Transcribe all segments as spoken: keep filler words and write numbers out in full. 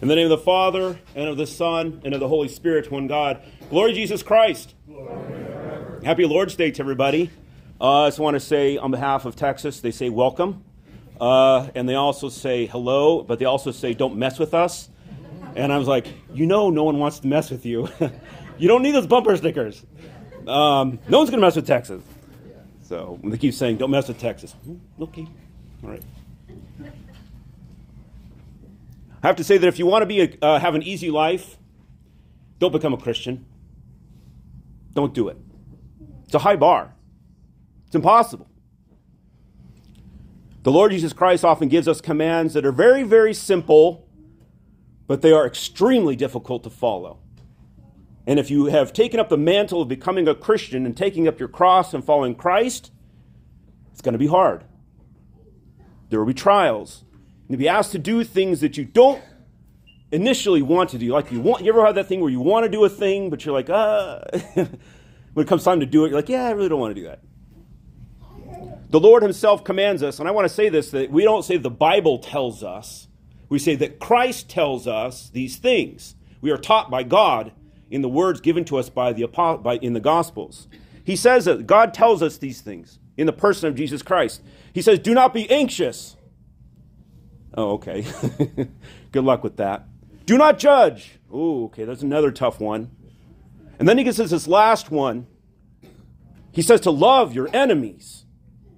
In the name of the Father, and of the Son, and of the Holy Spirit, one God. Glory to Jesus Christ. Glory. Happy Lord's Day to everybody. Uh, I just want to say on behalf of Texas, they say welcome. Uh, and they also say hello, but they also say don't mess with us. And I was like, you know no one wants to mess with you. You don't need those bumper stickers. Um, no one's going to mess with Texas. So they keep saying don't mess with Texas. Okay. All right. I have to say that if you want to be a, uh, have an easy life, don't become a Christian. Don't do it. It's a high bar. It's impossible. The Lord Jesus Christ often gives us commands that are very, very simple, but they are extremely difficult to follow. And if you have taken up the mantle of becoming a Christian and taking up your cross and following Christ, it's going to be hard. There will be trials. You'll be asked to do things that you don't initially want to do. Like you want, you ever have that thing where you want to do a thing, but you're like, ah. When it comes time to do it, you're like, yeah, I really don't want to do that. The Lord himself commands us, and I want to say this, that we don't say the Bible tells us. We say that Christ tells us these things. We are taught by God in the words given to us by the by, in the Gospels. He says that God tells us these things in the person of Jesus Christ. He says, do not be anxious. Oh, okay. Good luck with that. Do not judge. Oh, okay, that's another tough one. And then he gets us this last one. He says to love your enemies.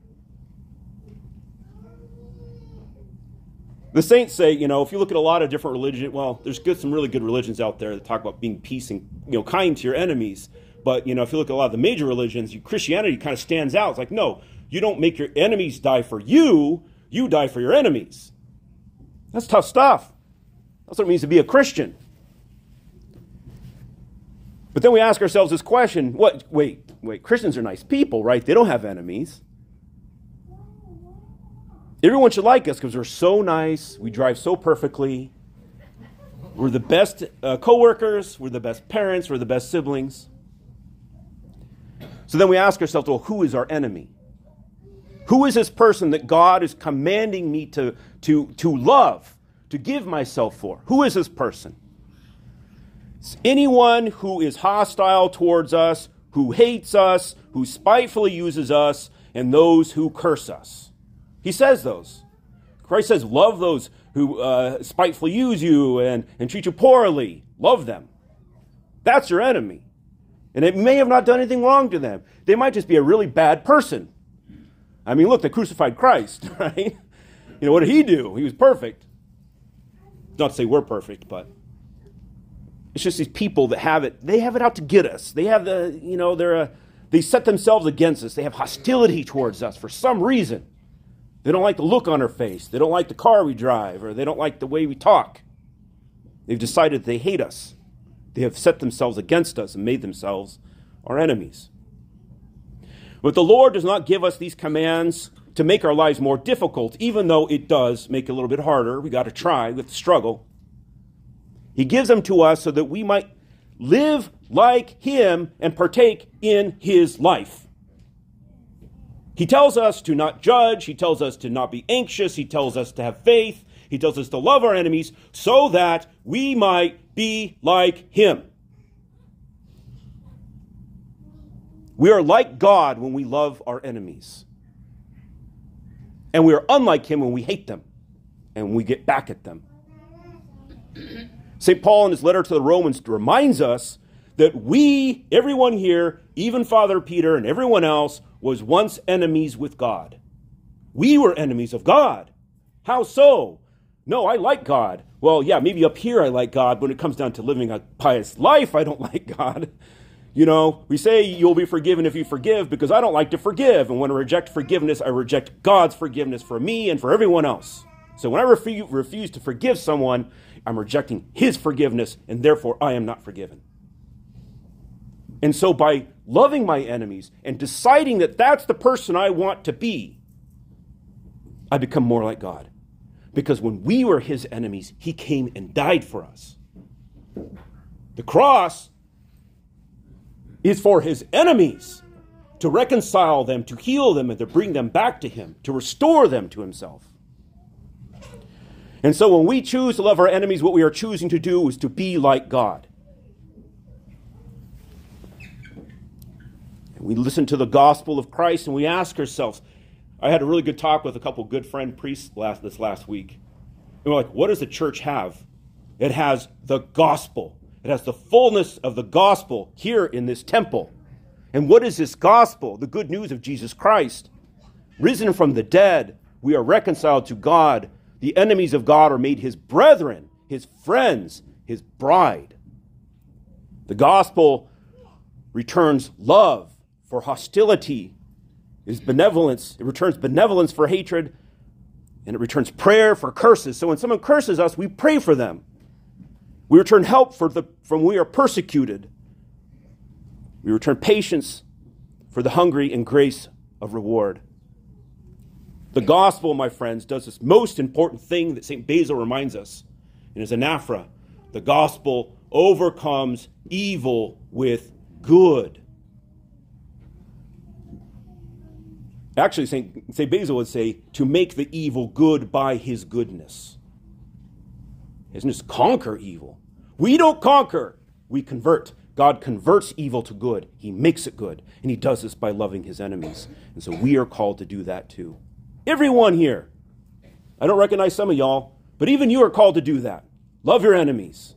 The saints say, you know, if you look at a lot of different religions, well, there's good, some really good religions out there that talk about being peace and, you know, kind to your enemies. But, you know, if you look at a lot of the major religions, Christianity kind of stands out. It's like, no, you don't make your enemies die for you. You die for your enemies. That's tough stuff. That's what it means to be a Christian. But then we ask ourselves this question, what, wait, wait, Christians are nice people, right? They don't have enemies. Everyone should like us because we're so nice, we drive so perfectly, we're the best uh, co-workers, we're the best parents, we're the best siblings. So then we ask ourselves, well, who is our enemy? Who is this person that God is commanding me to, to, to love, to give myself for? Who is this person? It's anyone who is hostile towards us, who hates us, who spitefully uses us, and those who curse us. He says those. Christ says, love those who uh, spitefully use you and, and treat you poorly. Love them. That's your enemy. And it may have not done anything wrong to them. They might just be a really bad person. I mean, look, they crucified Christ, right? You know, what did he do? He was perfect. Not to say we're perfect, but it's just these people that have it. They have it out to get us. They have the, you know, they're a, they set themselves against us. They have hostility towards us for some reason. They don't like the look on our face. They don't like the car we drive, or they don't like the way we talk. They've decided they hate us. They have set themselves against us and made themselves our enemies. But the Lord does not give us these commands to make our lives more difficult, even though it does make it a little bit harder. We got to try, we have to struggle. He gives them to us so that we might live like him and partake in his life. He tells us to not judge. He tells us to not be anxious. He tells us to have faith. He tells us to love our enemies so that we might be like him. We are like God when we love our enemies. And we are unlike him when we hate them and we get back at them. Saint Paul in his letter to the Romans reminds us that we, everyone here, even Father Peter and everyone else, was once enemies with God. We were enemies of God. How so? No, I like God. Well, yeah, maybe up here I like God. When it comes down to living a pious life, I don't like God. You know, we say you'll be forgiven if you forgive because I don't like to forgive. And when I reject forgiveness, I reject God's forgiveness for me and for everyone else. So when I refu- refuse to forgive someone, I'm rejecting his forgiveness, and therefore I am not forgiven. And so by loving my enemies and deciding that that's the person I want to be, I become more like God. Because when we were his enemies, he came and died for us. The cross is for his enemies, to reconcile them, to heal them, and to bring them back to him, to restore them to himself. And so when we choose to love our enemies, what we are choosing to do is to be like God. And we listen to the gospel of Christ and we ask ourselves, I had a really good talk with a couple good friend priests last this last week. And we're like, what does the church have? It has the gospel. It has the fullness of the gospel here in this temple. And what is this gospel? The good news of Jesus Christ. Risen from the dead, we are reconciled to God. The enemies of God are made his brethren, his friends, his bride. The gospel returns love for hostility. It is benevolence. It returns benevolence for hatred. And it returns prayer for curses. So when someone curses us, we pray for them. We return help for the, from when we are persecuted. We return patience for the hungry and grace of reward. The gospel, my friends, does this most important thing that Saint Basil reminds us in his anaphora. The gospel overcomes evil with good. Actually, Saint Saint Basil would say, to make the evil good by his goodness. He doesn't just conquer evil. We don't conquer, we convert. God converts evil to good. He makes it good. And he does this by loving his enemies. And so we are called to do that too. Everyone here. I don't recognize some of y'all, but even you are called to do that. Love your enemies.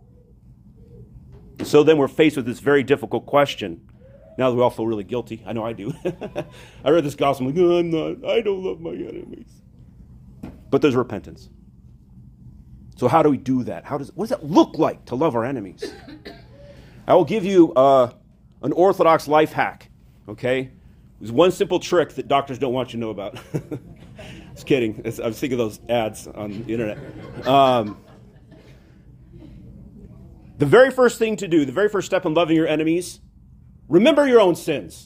And so then we're faced with this very difficult question. Now that we all feel really guilty. I know I do. I read this gospel, I'm like, no, I'm not. I don't love my enemies. But there's repentance. So how do we do that? How does what does it look like to love our enemies? I will give you uh, an Orthodox life hack, okay? There's one simple trick that doctors don't want you to know about. Just kidding. It's, I was thinking of those ads on the internet. Um, the very first thing to do, the very first step in loving your enemies, remember your own sins.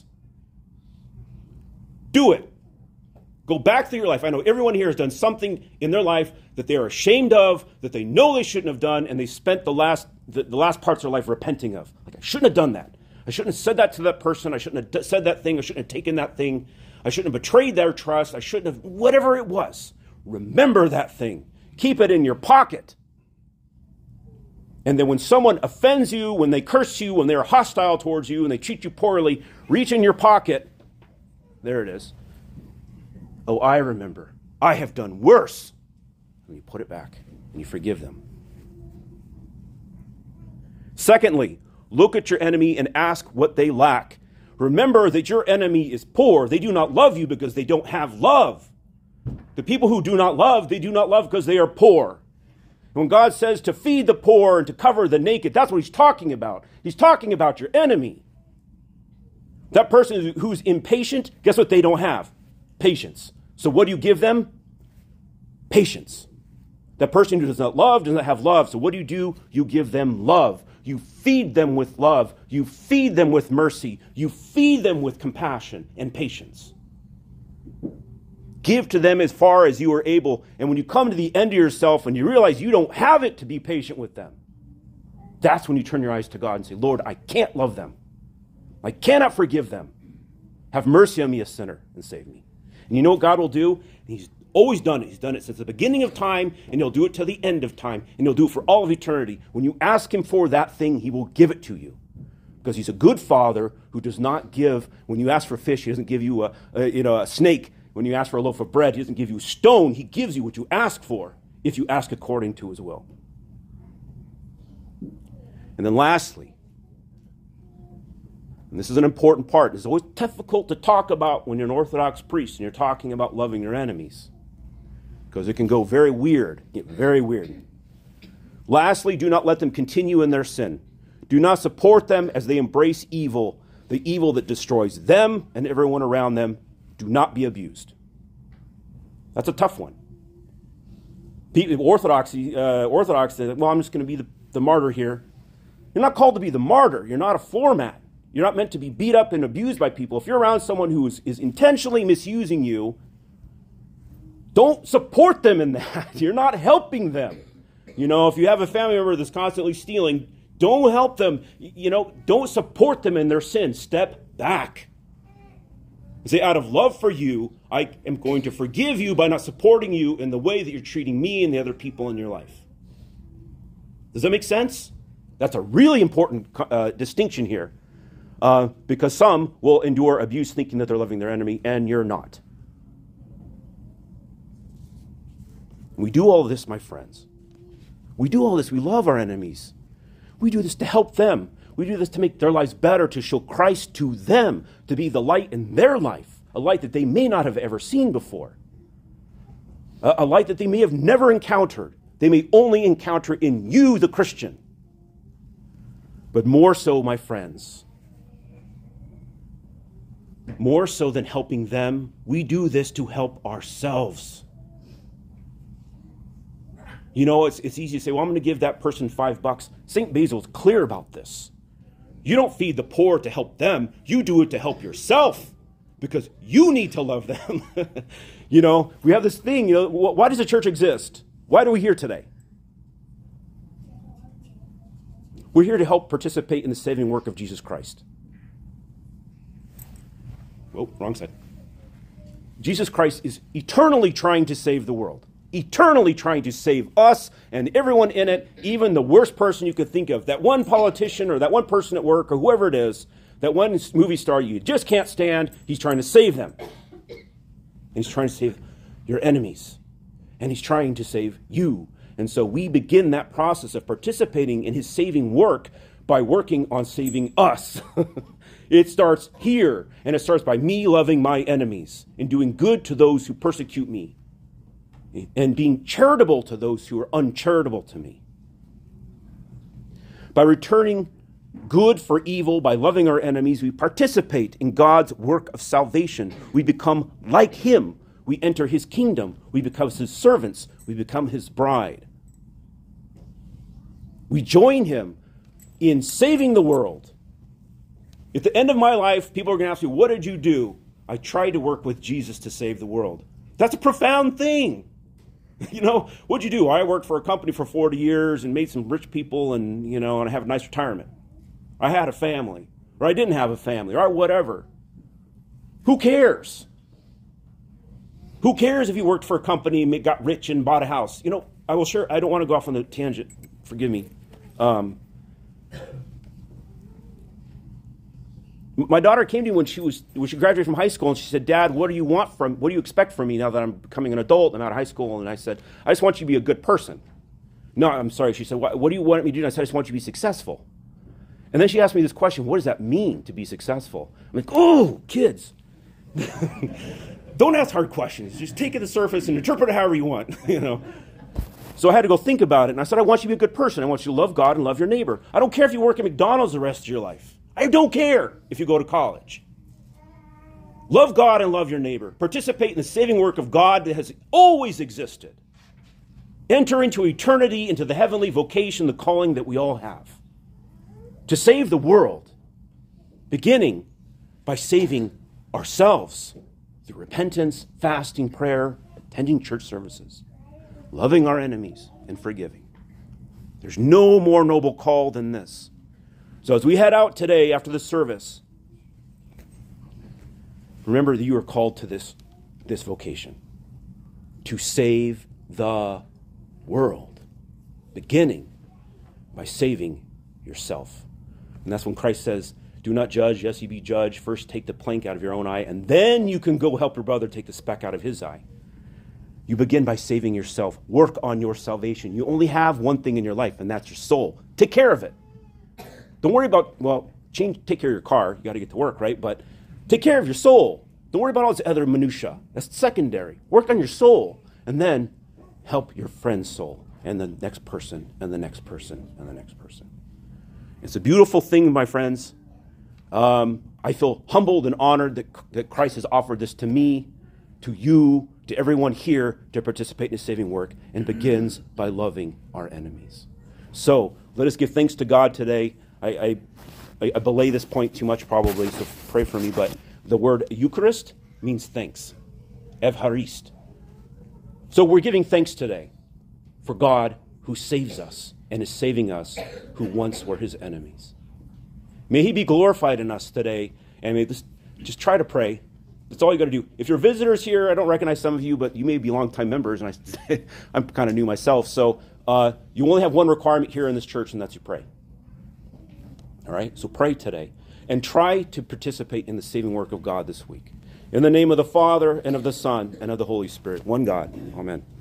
Do it. Go back through your life. I know everyone here has done something in their life that they are ashamed of, that they know they shouldn't have done, and they spent the last the, the last parts of their life repenting of. Like, I shouldn't have done that. I shouldn't have said that to that person. I shouldn't have said that thing. I shouldn't have taken that thing. I shouldn't have betrayed their trust. I shouldn't have, whatever it was. Remember that thing. Keep it in your pocket. And then when someone offends you, when they curse you, when they're hostile towards you, and they treat you poorly, reach in your pocket. There it is. Oh, I remember. I have done worse. And you put it back and you forgive them. Secondly, look at your enemy and ask what they lack. Remember that your enemy is poor. They do not love you because they don't have love. The people who do not love, they do not love because they are poor. When God says to feed the poor and to cover the naked, that's what he's talking about. He's talking about your enemy. That person who's impatient, guess what they don't have? Patience. So what do you give them? Patience. That person who does not love does not have love. So what do you do? You give them love. You feed them with love. You feed them with mercy. You feed them with compassion and patience. Give to them as far as you are able. And when you come to the end of yourself and you realize you don't have it to be patient with them, that's when you turn your eyes to God and say, Lord, I can't love them. I cannot forgive them. Have mercy on me, a sinner, and save me. And you know what God will do? He's always done it. He's done it since the beginning of time, and he'll do it to the end of time, and he'll do it for all of eternity. When you ask him for that thing, he will give it to you. Because he's a good father who does not give, when you ask for fish, he doesn't give you a, a, you know, a snake. When you ask for a loaf of bread, he doesn't give you a stone. He gives you what you ask for, if you ask according to his will. And then lastly, and this is an important part, it's always difficult to talk about when you're an Orthodox priest and you're talking about loving your enemies, because it can go very weird, get very weird. Lastly, do not let them continue in their sin. Do not support them as they embrace evil, the evil that destroys them and everyone around them. Do not be abused. That's a tough one. Orthodoxy, uh, Orthodox, well, I'm just going to be the, the martyr here. You're not called to be the martyr. You're not a floor mat. You're not meant to be beat up and abused by people. If you're around someone who is, is intentionally misusing you, don't support them in that. You're not helping them. You know, if you have a family member that's constantly stealing, don't help them. You know, don't support them in their sin. Step back. Say, out of love for you, I am going to forgive you by not supporting you in the way that you're treating me and the other people in your life. Does that make sense? That's a really important uh, distinction here. Uh, because some will endure abuse thinking that they're loving their enemy, and you're not. We do all this, my friends. We do all this. We love our enemies. We do this to help them. We do this to make their lives better, to show Christ to them, to be the light in their life, a light that they may not have ever seen before, a, a light that they may have never encountered. They may only encounter in you, the Christian. But more so, my friends, more so than helping them, we do this to help ourselves. You know, it's, it's easy to say, well, I'm going to give that person five bucks. Saint Basil is clear about this. You don't feed the poor to help them. You do it to help yourself because you need to love them. You know, we have this thing, you know, why does the church exist? Why are we here today? We're here to help participate in the saving work of Jesus Christ. Oh, wrong side. Jesus Christ is eternally trying to save the world. Eternally trying to save us and everyone in it, even the worst person you could think of. That one politician or that one person at work or whoever it is, that one movie star you just can't stand, he's trying to save them. And he's trying to save your enemies. And he's trying to save you. And so we begin that process of participating in his saving work by working on saving us. It starts here, and it starts by me loving my enemies and doing good to those who persecute me and being charitable to those who are uncharitable to me. By returning good for evil, by loving our enemies, we participate in God's work of salvation. We become like him. We enter his kingdom. We become his servants. We become his bride. We join him in saving the world. At the end of my life, people are going to ask me, what did you do? I tried to work with Jesus to save the world. That's a profound thing. You know, what'd you do? I worked for a company for forty years and made some rich people and, you know, and I have a nice retirement. I had a family, or I didn't have a family, or whatever. Who cares? Who cares if you worked for a company and got rich and bought a house? You know, I will share, I don't want to go off on the tangent. Forgive me. Um, my daughter came to me when she was when she graduated from high school, and she said, "Dad, what do you want from what do you expect from me now that I'm becoming an adult and I'm out of high school?" And I said, "I just want you to be a good person." No, I'm sorry. She said, "What, what do you want me to do?" And I said, "I just want you to be successful." And then she asked me this question: "What does that mean to be successful?" I'm like, "Oh, kids, don't ask hard questions. Just take it to the surface and interpret it however you want." You know. So I had to go think about it, and I said, "I want you to be a good person. I want you to love God and love your neighbor. I don't care if you work at McDonald's the rest of your life. I don't care if you go to college. Love God and love your neighbor. Participate in the saving work of God that has always existed. Enter into eternity, into the heavenly vocation, the calling that we all have. To save the world, beginning by saving ourselves through repentance, fasting, prayer, attending church services, loving our enemies, and forgiving. There's no more noble call than this. So as we head out today after the service, remember that you are called to this, this vocation, to save the world, beginning by saving yourself. And that's when Christ says, "Do not judge, lest you be judged. First take the plank out of your own eye, and then you can go help your brother take the speck out of his eye." You begin by saving yourself. Work on your salvation. You only have one thing in your life, and that's your soul. Take care of it. Don't worry about, well, change, take care of your car. You got to get to work, right? But take care of your soul. Don't worry about all this other minutia. That's secondary. Work on your soul, and then help your friend's soul, and the next person, and the next person, and the next person. It's a beautiful thing, my friends. Um, I feel humbled and honored that, that Christ has offered this to me, to you, to everyone here to participate in his saving work, and begins by loving our enemies. So let us give thanks to God today. I, I, I belay this point too much probably, so pray for me, but the word Eucharist means thanks. Evharist. So we're giving thanks today for God who saves us and is saving us who once were his enemies. May he be glorified in us today, and may this, just try to pray. That's all you got to do. If you're visitors here, I don't recognize some of you, but you may be longtime members, and I, I'm kind of new myself. So uh, you only have one requirement here in this church, and that's you pray. All right? So pray today. And try to participate in the saving work of God this week. In the name of the Father, and of the Son, and of the Holy Spirit. One God. Amen.